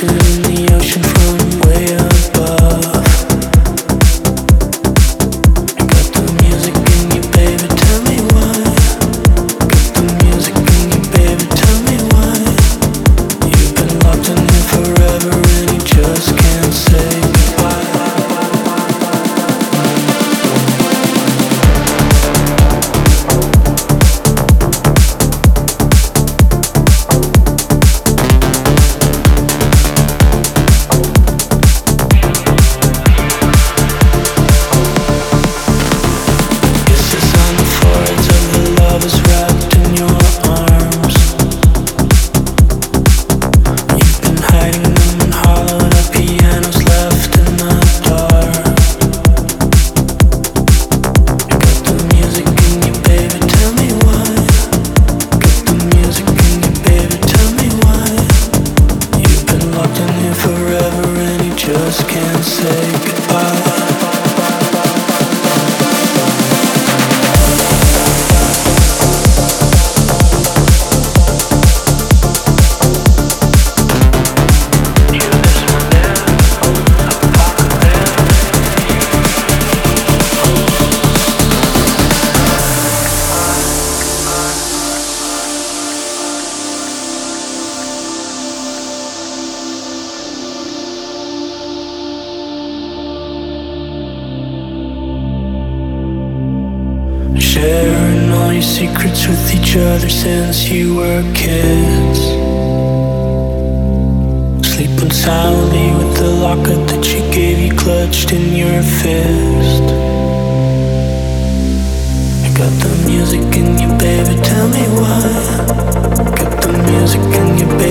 Sharing all your secrets with each other since you were kids. Sleeping soundly with the locket that she gave you clutched in your fist. You got the music in you, baby, tell me why. Got the music in you, baby.